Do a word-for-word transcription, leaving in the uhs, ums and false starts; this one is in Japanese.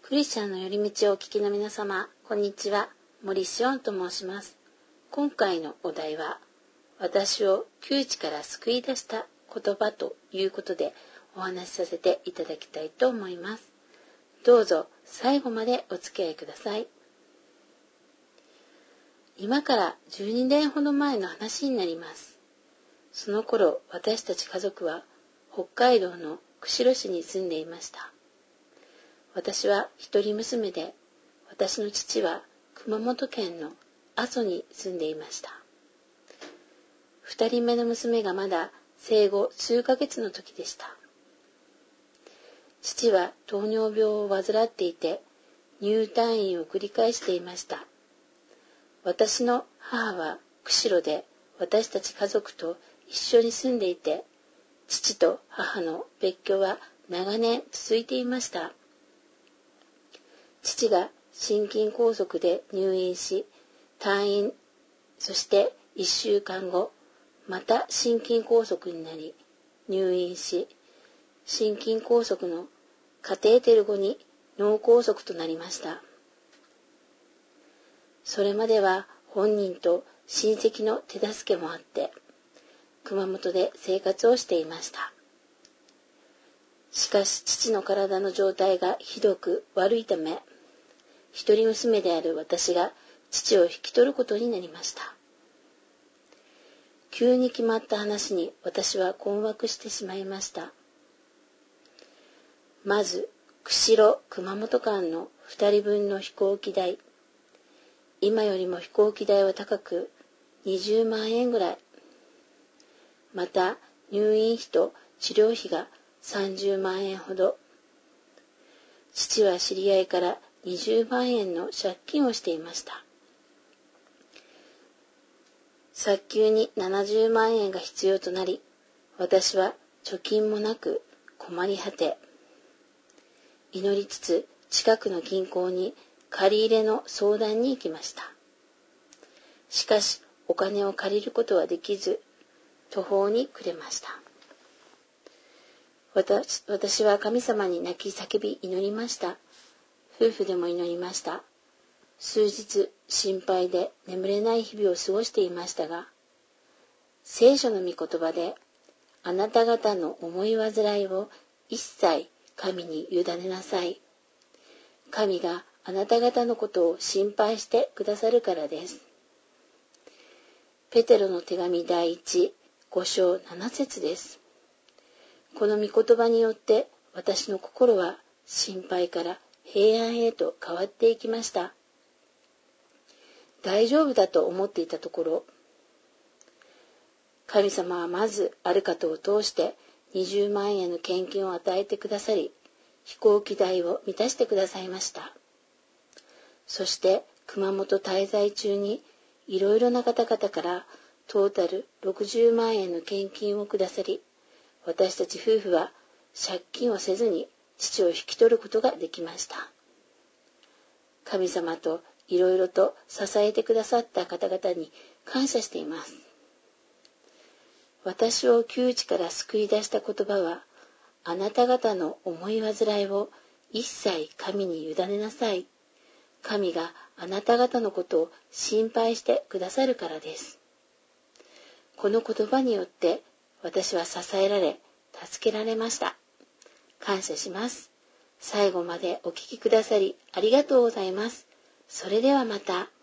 クリスチャンの寄り道をお聞きの皆様、こんにちは。森しおんと申します。今回のお題は、私を窮地から救い出した言葉ということでお話しさせていただきたいと思います。どうぞ最後までお付き合いください。今からじゅうにねんほど前の話になります。その頃、私たち家族は北海道の釧路市に住んでいました。私は一人娘で、私の父は熊本県の阿蘇に住んでいました。二人目の娘がまだ生後数ヶ月の時でした。父は糖尿病を患っていて、入退院を繰り返していました。私の母は釧路で私たち家族と一緒に住んでいて、父と母の別居は長年続いていました。父が心筋梗塞で入院し、退院、そしていっしゅうかんご、また心筋梗塞になり、入院し、心筋梗塞のカテーテル後に脳梗塞となりました。それまでは本人と親戚の手助けもあって、熊本で生活をしていました。しかし父の体の状態がひどく悪いため、一人娘である私が父を引き取ることになりました。急に決まった話に私は困惑してしまいました。まず、釧路・熊本間の二人分の飛行機代。今よりも飛行機代は高くにじゅうまんえんぐらい。また、入院費と治療費がさんじゅうまんえんほど。父は知り合いからにじゅうまんえんの借金をしていました。早急にななじゅうまんえんが必要となり、私は貯金もなく困り果て、祈りつつ近くの銀行に借り入れの相談に行きました。しかしお金を借りることはできず、途方に暮れました。私、私は神様に泣き叫び祈りました。夫婦でも祈りました。数日心配で眠れない日々を過ごしていましたが、聖書の御言葉で、あなた方の思い煩いを一切神に委ねなさい。神があなた方のことを心配してくださるからです。ペテロの手紙第一、五章七節です。この御言葉によって私の心は心配から平安へと変わっていきました。大丈夫だと思っていたところ、神様はまずある方を通してにじゅうまんえんの献金を与えてくださり、飛行機代を満たしてくださいました。そして熊本滞在中にいろいろな方々からトータルろくじゅうまんえんの献金をくださり、私たち夫婦は借金をせずに父を引き取ることができました。神様といろいろと支えてくださった方々に感謝しています。私を窮地から救い出した言葉は、あなた方の思い煩いを一切神に委ねなさい。神があなた方のことを心配してくださるからです。この言葉によって私は支えられ、助けられました。感謝します。最後までお聞きくださりありがとうございます。それではまた。